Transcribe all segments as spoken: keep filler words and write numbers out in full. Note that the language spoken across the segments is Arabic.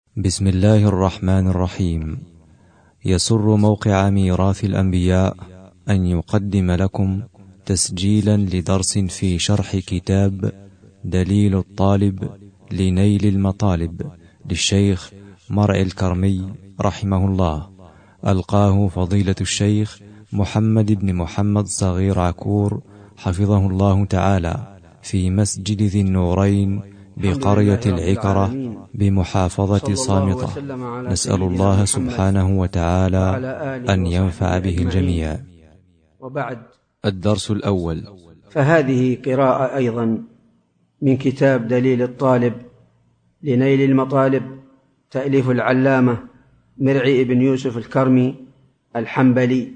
بسم الله الرحمن الرحيم. يسر موقع ميراث الأنبياء أن يقدم لكم تسجيلا لدرس في شرح كتاب دليل الطالب لنيل المطالب للشيخ مرعي الكرمي رحمه الله، ألقاه فضيلة الشيخ محمد بن محمد صغير عكور حفظه الله تعالى في مسجد ذي النورين بقرية العكرة بمحافظة صامتة. نسأل الله سبحانه وتعالى أن ينفع به الجميع. وبعد، الدرس الأول. فهذه قراءة أيضا من كتاب دليل الطالب لنيل المطالب، تأليف العلامة مرعي بن يوسف الكرمي الحنبلي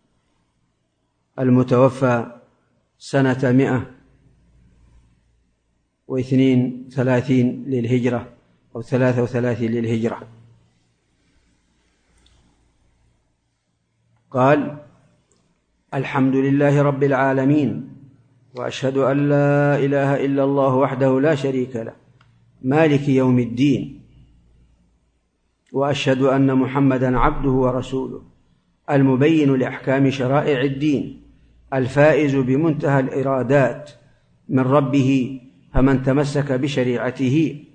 المتوفى سنة مئة واثنين ثلاثين للهجرة أو ثلاثة وثلاثين للهجرة. قال: الحمد لله رب العالمين، وأشهد أن لا إله إلا الله وحده لا شريك له مالك يوم الدين، وأشهد أن محمدًا عبده ورسوله المبين لأحكام شرائع الدين، الفائز بمنتهى الإرادات من ربه، فمن تمسك بشريعته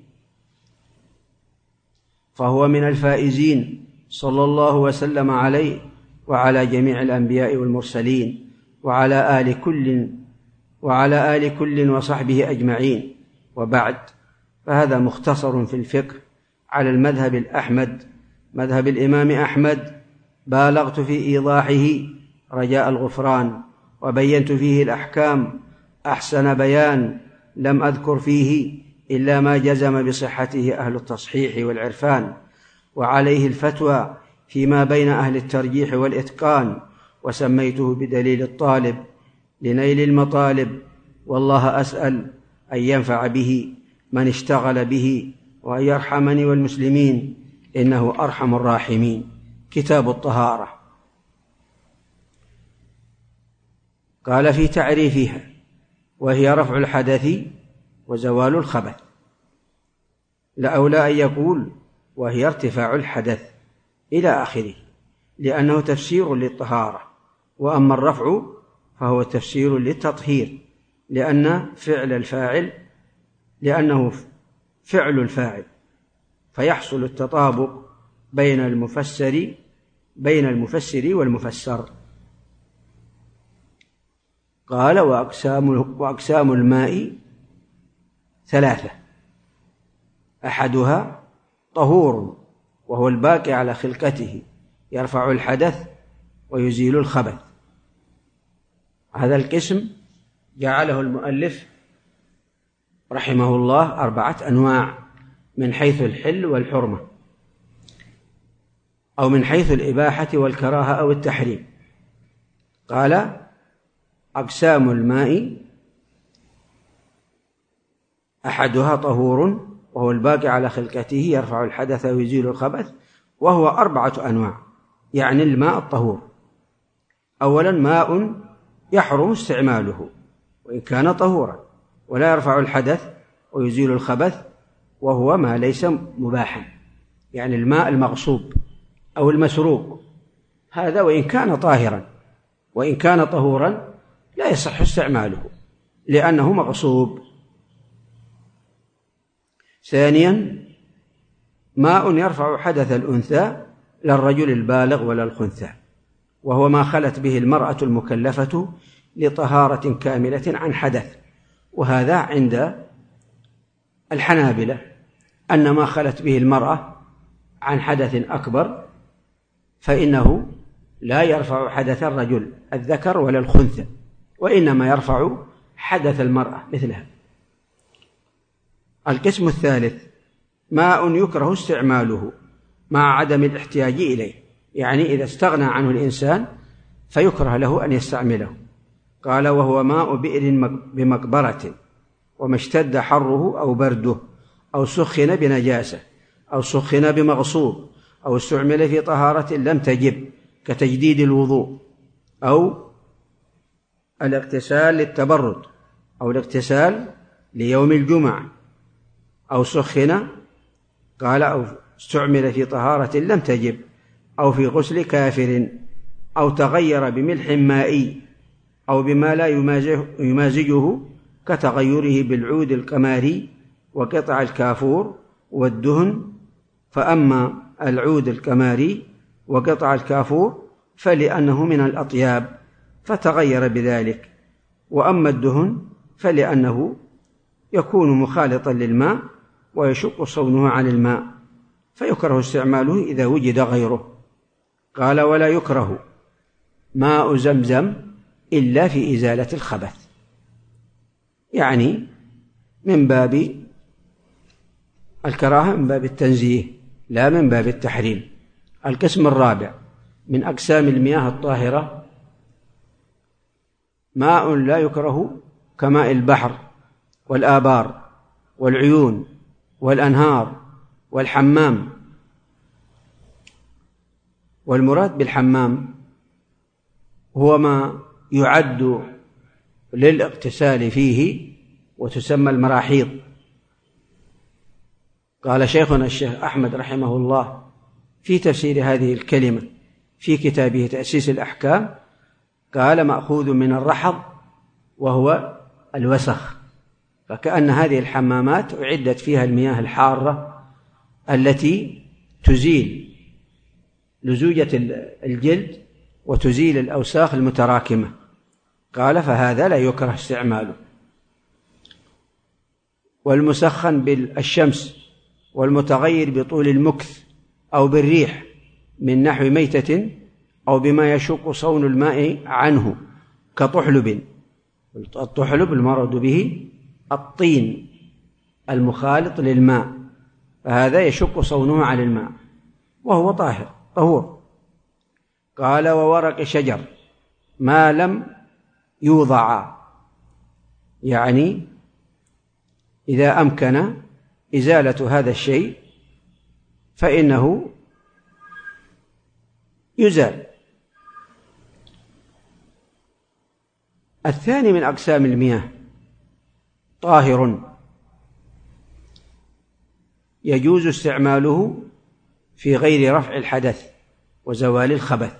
فهو من الفائزين، صلى الله وسلم عليه وعلى جميع الأنبياء والمرسلين وعلى آل كل وعلى آل كل وصحبه أجمعين. وبعد، فهذا مختصر في الفقه على المذهب الأحمد، مذهب الإمام أحمد، بالغت في إيضاحه رجاء الغفران، وبينت فيه الأحكام أحسن بيان، لم أذكر فيه إلا ما جزم بصحته أهل التصحيح والعرفان، وعليه الفتوى فيما بين أهل الترجيح والإتقان، وسميته بدليل الطالب لنيل المطالب، والله أسأل أن ينفع به من اشتغل به، وأن يرحمني والمسلمين، إنه أرحم الراحمين. كتاب الطهارة. قال في تعريفها: وهي رفع الحدث وزوال الخبث. لأولى أن يقول وهي ارتفاع الحدث إلى آخره، لأنه تفسير للطهارة، وأما الرفع فهو تفسير للتطهير، لأن فعل الفاعل لأنه فعل الفاعل، فيحصل التطابق بين المفسر بين المفسر والمفسر. قال: وأقسام, وأقسام الماء ثلاثة: أحدها طهور، وهو الباقي على خلقته، يرفع الحدث ويزيل الخبث. هذا القسم جعله المؤلف رحمه الله أربعة أنواع، من حيث الحل والحرمة، أو من حيث الإباحة والكراهة أو التحريم. قال: أقسام الماء: أحدها طهور، وهو الباقي على خلقته، يرفع الحدث ويزيل الخبث، وهو أربعة أنواع، يعني الماء الطهور. أولا، ماء يحرم استعماله وإن كان طهورا، ولا يرفع الحدث ويزيل الخبث، وهو ما ليس مباحا، يعني الماء المغصوب أو المسروق، هذا وإن كان طاهرا وإن كان طهورا لا يصح استعماله لأنه مغصوب. ثانيا، ماء يرفع حدث الأنثى لا الرجل البالغ ولا الخنثى، وهو ما خلت به المرأة المكلفة لطهارة كاملة عن حدث، وهذا عند الحنابلة أن ما خلت به المرأة عن حدث أكبر فإنه لا يرفع حدث الرجل الذكر ولا الخنثى، وإنما يرفع حدث المرأة مثلها. القسم الثالث: ماء يكره استعماله مع عدم الاحتياج إليه، يعني إذا استغنى عنه الإنسان فيكره له أن يستعمله. قال: وهو ماء بئر بمقبرة، وما اشتد حره أو برده، أو سخن بنجاسة، أو سخن بمغصوب، أو استعمل في طهارة لم تجب كتجديد الوضوء، أو الاغتسال للتبرد، أو الاغتسال ليوم الجمعة، أو سخن قال أو استعمل في طهارة لم تجب، أو في غسل كافر، أو تغير بملح مائي أو بما لا يمازجه كتغيره بالعود القماري وقطع الكافور والدهن. فأما العود القماري وقطع الكافور فلأنه من الأطياب فتغير بذلك، وأما الدهن فلأنه يكون مخالطا للماء ويشق صونه عن الماء، فيكره استعماله إذا وجد غيره. قال: ولا يكره ماء زمزم إلا في إزالة الخبث، يعني من باب الكراهة، من باب التنزيه لا من باب التحريم. القسم الرابع من أقسام المياه الطاهرة: ماء لا يكره كماء البحر والآبار والعيون والأنهار والحمام. والمراد بالحمام هو ما يعد للاغتسال فيه وتسمى المراحيض. قال شيخنا الشيخ أحمد رحمه الله في تفسير هذه الكلمة في كتابه تأسيس الأحكام، قال: مأخوذ من الرحض وهو الوسخ، فكأن هذه الحمامات أعدت فيها المياه الحارة التي تزيل لزوجة الجلد وتزيل الأوساخ المتراكمة. قال: فهذا لا يكره استعماله. والمسخن بالشمس والمتغير بطول المكث أو بالريح من نحو ميتة أو بما يشق صون الماء عنه كطحلب. الطحلب المراد به الطين المخالط للماء، فهذا يشق صونه عن الماء وهو طاهر طهور. قال: وورق شجر ما لم يوضع، يعني إذا أمكن إزالة هذا الشيء فإنه يزال. الثاني من أقسام المياه: طاهر يجوز استعماله في غير رفع الحدث وزوال الخبث.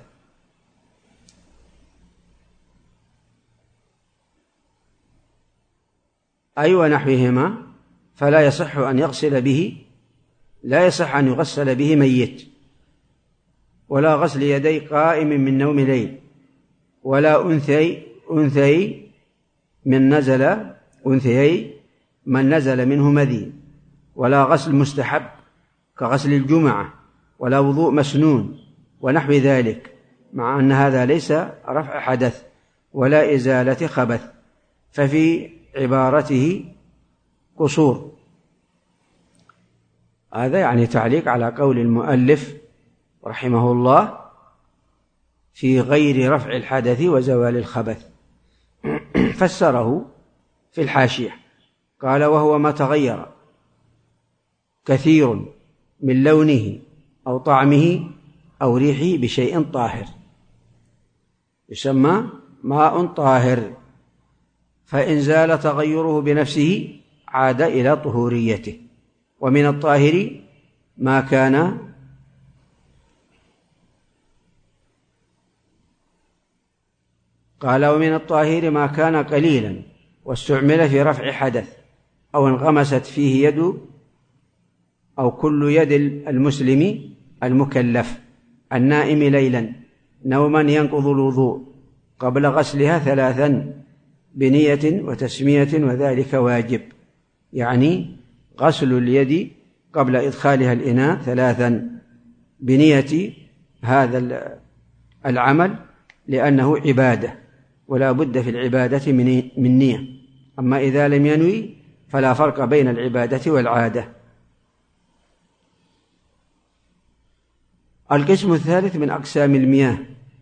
أي ونحوهما، فلا يصح أن يغسل به لا يصح أن يغسل به ميت، ولا غسل يدي قائم من نوم ليل، ولا أنثي أنثي من نزل أنثيي من نزل منه مذي، ولا غسل مستحب كغسل الجمعة، ولا وضوء مسنون ونحو ذلك، مع أن هذا ليس رفع حدث ولا إزالة خبث، ففي عبارته قصور. هذا يعني تعليق على قول المؤلف رحمه الله في غير رفع الحدث وزوال الخبث. فسره في الحاشية قال: وهو ما تغير كثير من لونه أو طعمه أو ريحه بشيء طاهر يسمى ماء طاهر، فإن زال تغيره بنفسه عاد إلى طهوريته. ومن الطاهر ما كان قال ومن الطاهر ما كان قليلا واستعمل في رفع حدث أو انغمست فيه يد أو كل يد المسلم المكلف النائم ليلا نوما ينقض الوضوء قبل غسلها ثلاثا بنية وتسمية وذلك واجب، يعني غسل اليد قبل إدخالها الإناء ثلاثا بنية هذا العمل، لأنه عبادة ولا بد في العبادة من نية. أما إذا لم ينوي فلا فرق بين العبادة والعادة. القسم الثالث من أقسام المياه: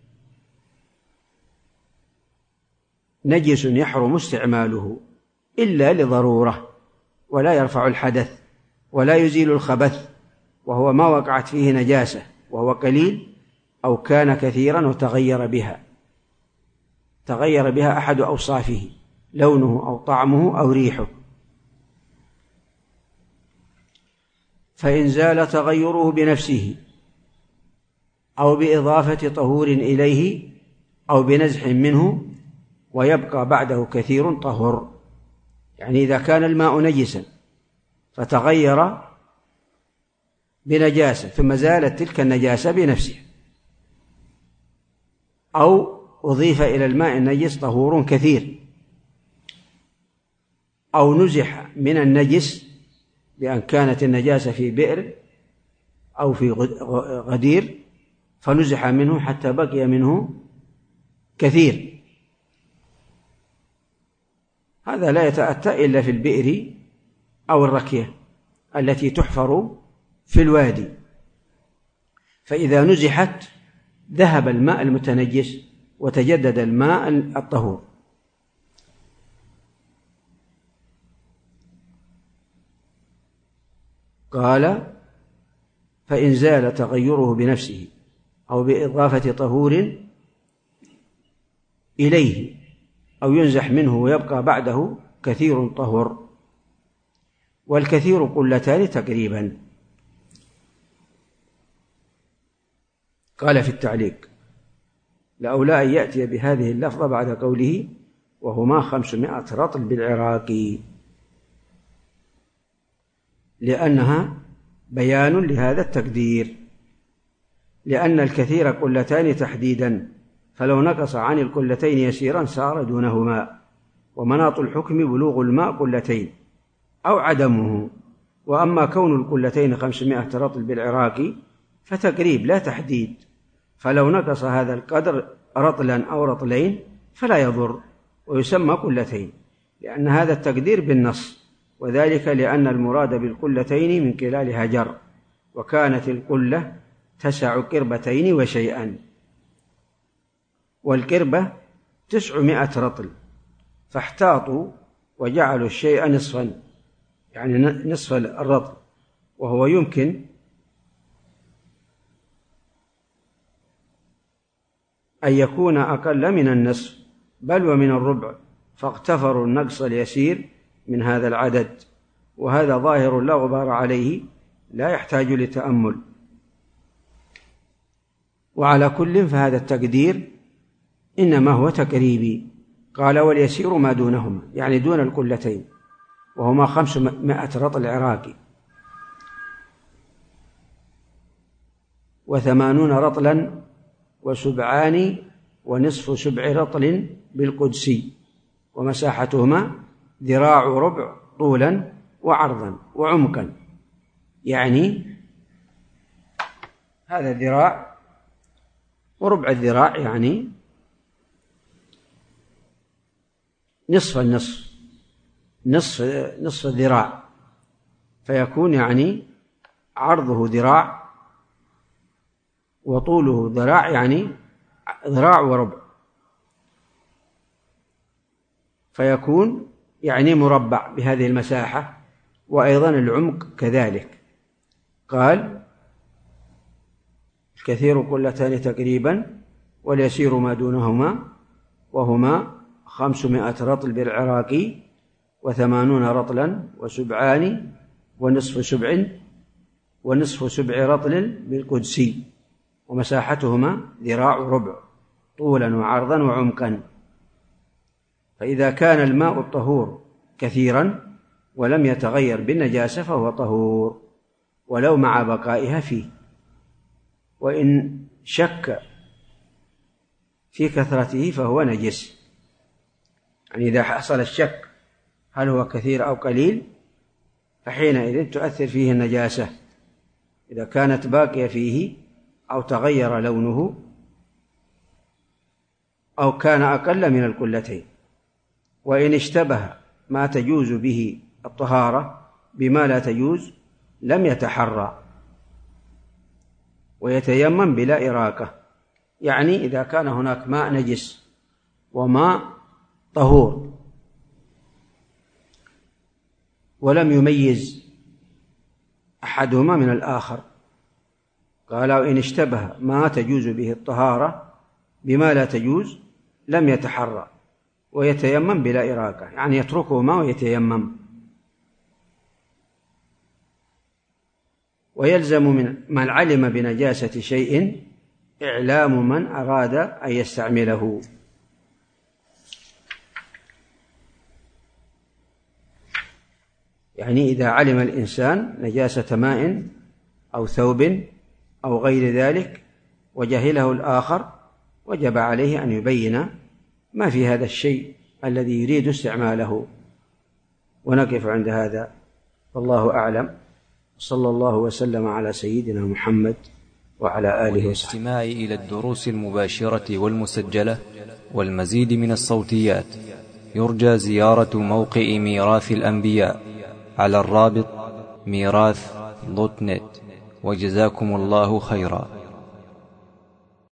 نجس يحرم استعماله إلا لضرورة، ولا يرفع الحدث ولا يزيل الخبث، وهو ما وقعت فيه نجاسة وهو قليل أو كان كثيرا وتغير بها تغير بها أحد أوصافه لونه أو طعمه أو ريحه. فإن زال تغيره بنفسه أو بإضافة طهور إليه أو بنزح منه ويبقى بعده كثير طهر. يعني إذا كان الماء نجسا فتغير بنجاسة ثم زالت تلك النجاسة بنفسها، أو أضيف إلى الماء النجس طهور كثير، أو نزح من النجس بأن كانت النجاسة في بئر أو في غدير فنزح منه حتى بقي منه كثير، هذا لا يتأتى إلا في البئر أو الركية التي تحفر في الوادي، فإذا نزحت ذهب الماء المتنجس وتجدد الماء الطهور. قال فإن زال تغيره بنفسه أو بإضافة طهور إليه أو ينزح منه ويبقى بعده كثير طهر، والكثير قلتان تقريبا. قال في التعليق لأولى أن يأتي بهذه اللفظة بعد قوله وهما خمسمائة رطل بالعراقي، لأنها بيان لهذا التقدير، لأن الكثير قلتان تحديدا، فلو نقص عن القلتين يسيرا صار دونهما، ومناط الحكم بلوغ الماء قلتين أو عدمه. وأما كون القلتين خمسمائة رطل بالعراقي فتقريب لا تحديد، فلو نقص هذا القدر رطلا أو رطلين فلا يضر ويسمى قلتين، لأن هذا التقدير بالنص، وذلك لأن المراد بالقلتين من كلالها جر، وكانت القلة تسع قربتين وشيئا، والقربة تسعمائة رطل، فاحتاطوا وجعلوا الشيء نصفا، يعني نصف الرطل، وهو يمكن أن يكون أقل من النصف بل ومن الربع، فاغتفروا النقص اليسير من هذا العدد، وهذا ظاهر لا غبار عليه لا يحتاج لتأمل. وعلى كل فهذا التقدير إنما هو تقريبي. قال واليسير ما دونهما، يعني دون القلتين، وهما خمسمائة رطل عراقي وثمانون رطلا وسبعان ونصف سبع رطل بالقدسي، ومساحتهما ذراع ربع طولا وعرضا وعمقا، يعني هذا الذراع وربع الذراع يعني نصف النصف نصف نصف الذراع، فيكون يعني عرضه ذراع وطوله ذراع، يعني ذراع وربع، فيكون يعني مربع بهذه المساحة، وأيضا العمق كذلك. قال الكثير قلتان تقريبا واليسير ما دونهما، وهما خمسمائة رطل بالعراقي وثمانون رطلا وسبعان ونصف سبع ونصف سبع رطل بالقدسي، ومساحتهما ذراع ربع طولا وعرضا وعمقا. فإذا كان الماء الطهور كثيرا ولم يتغير بالنجاسة فهو طهور ولو مع بقائها فيه، وإن شك في كثرته فهو نجس. يعني إذا حصل الشك هل هو كثير أو قليل فحينئذ تؤثر فيه النجاسة، إذا كانت باقية فيه أو تغير لونه أو كان أقل من القلتين. وإن اشتبه ما تجوز به الطهارة بما لا تجوز لم يتحرى ويتيمم بلا إراقة، يعني إذا كان هناك ماء نجس وماء طهور ولم يميز أحدهما من الآخر، قال إن اشتبه ما تجوز به الطهارة بما لا تجوز لم يتحرى ويتيمم بلا إراقة، يعني يتركهما ويتيمم. ويلزم من من علم بنجاسة شيء إعلام من أراد أن يستعمله. يعني إذا علم الإنسان نجاسة ماء أو ثوب أو غير ذلك وجهله الآخر، وجب عليه أن يبين ما في هذا الشيء الذي يريد استعماله. ونقف عند هذا، والله أعلم، صلى الله وسلم على سيدنا محمد وعلى آله وصحبه. والاستماع إلى الدروس المباشرة والمسجلة والمزيد من الصوتيات يرجى زيارة موقع ميراث الأنبياء على الرابط ميراث دوت نت. وجزاكم الله خيرا.